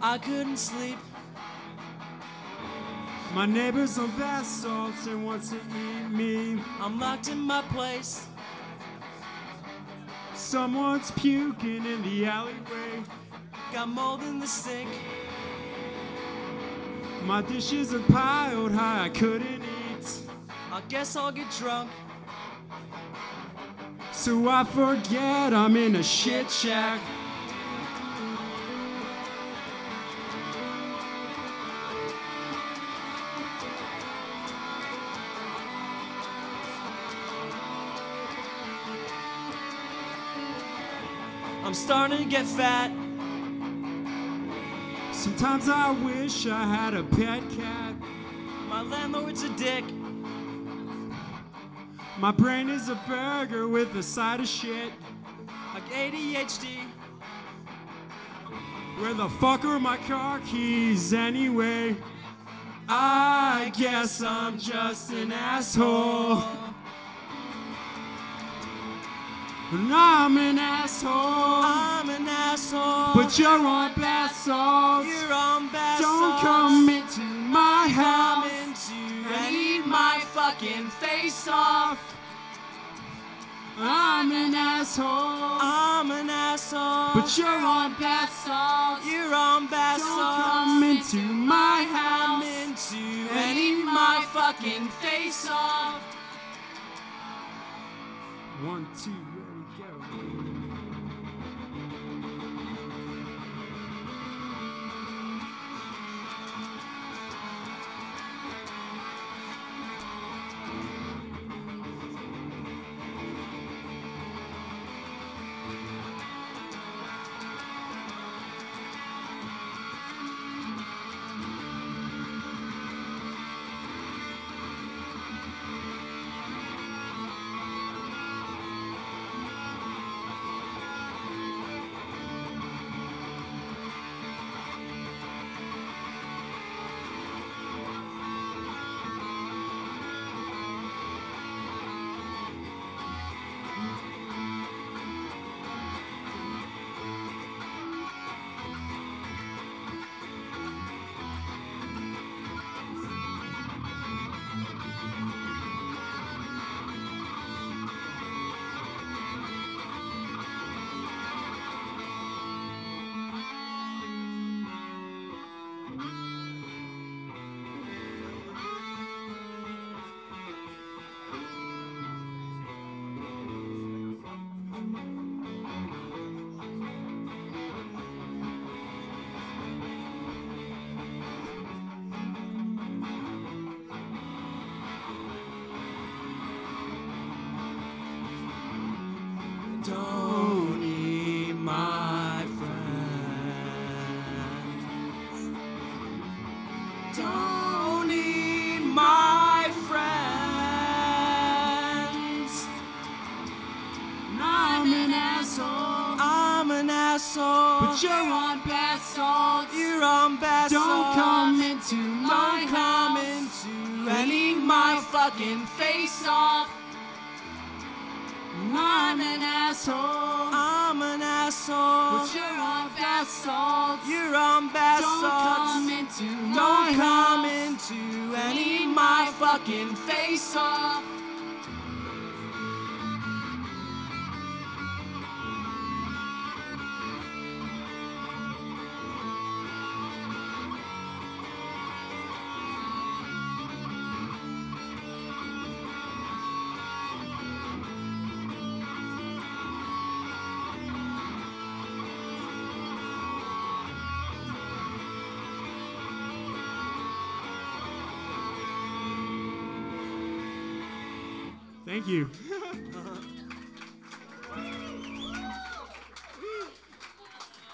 I couldn't sleep. My neighbor's on bath salts and wants to eat me. I'm locked in my place. Someone's puking in the alleyway. Got mold in the sink. My dishes are piled high, I couldn't eat. I guess I'll get drunk. So I forget I'm in a shit shack. I'm starting to get fat. Sometimes I wish I had a pet cat. My landlord's a dick. My brain is a burger with a side of shit. Like ADHD. Where the fuck are my car keys anyway? I guess I'm just an asshole. And I'm an asshole. I'm an asshole. But you're on bath salts. You're on bath Don't salts. come into my Come house into and eat my fucking face off. I'm an asshole. I'm an asshole. But you're on bath salts. You're on bath Don't salts. come into my Come house into and eat my fucking face off. 1, 2, ready, go. Don't eat my friends. Don't eat my friends. I'm an asshole. I'm an asshole. But you're on bath salts. You're on bath Don't salts. come into my Don't come house into and eat my fucking face off. I'm an asshole. I'm an asshole. But you're on bath salts. You're on bath Don't salts. come into my Don't come house into and any eat my fucking face off. Thank you.